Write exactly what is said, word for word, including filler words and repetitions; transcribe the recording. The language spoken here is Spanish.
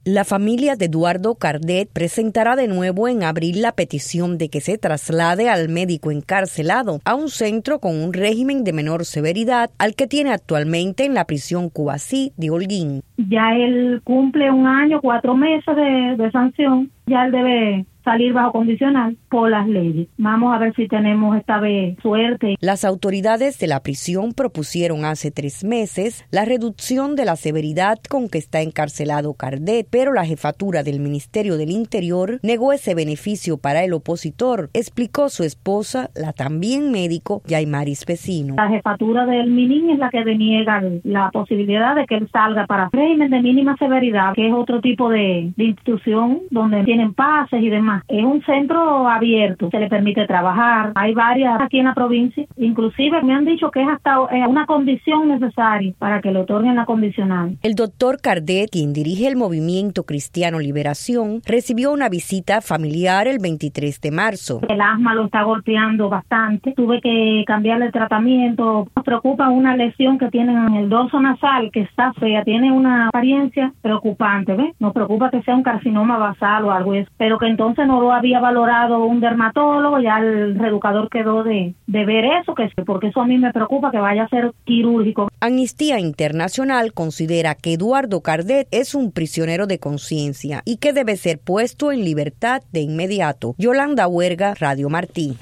La familia de Eduardo Cardet presentará de nuevo en abril la petición de que se traslade al médico encarcelado a un centro con un régimen de menor severidad al que tiene actualmente en la prisión Cubasí de Holguín. Ya él cumple un año, cuatro meses de, de sanción, ya él debe salir bajo condicional por las leyes. Vamos a ver si tenemos esta vez suerte. Las autoridades de la prisión propusieron hace tres meses la reducción de la severidad con que está encarcelado Cardet, pero la jefatura del Ministerio del Interior negó ese beneficio para el opositor, explicó su esposa, la también médico, Yaimaris Vecino. La jefatura del MININ es la que deniega la posibilidad de que él salga para régimen de mínima severidad, que es otro tipo de, de institución donde tienen pases y demás. Es un centro abierto, se le permite trabajar, hay varias aquí en la provincia, inclusive me han dicho que es hasta una condición necesaria para que le otorguen la condicional. El doctor Cardet, quien dirige el Movimiento Cristiano Liberación, recibió una visita familiar el veintitrés de marzo. El asma lo está golpeando bastante, tuve que cambiarle el tratamiento, nos preocupa una lesión que tienen en el dorso nasal que está fea, tiene una apariencia preocupante, ¿ves? Nos preocupa que sea un carcinoma basal o algo, pero que entonces no lo había valorado un dermatólogo, ya el reeducador quedó de, de ver eso, que porque eso a mí me preocupa que vaya a ser quirúrgico. Amnistía Internacional considera que Eduardo Cardet es un prisionero de conciencia y que debe ser puesto en libertad de inmediato. Yolanda Huerga, Radio Martí.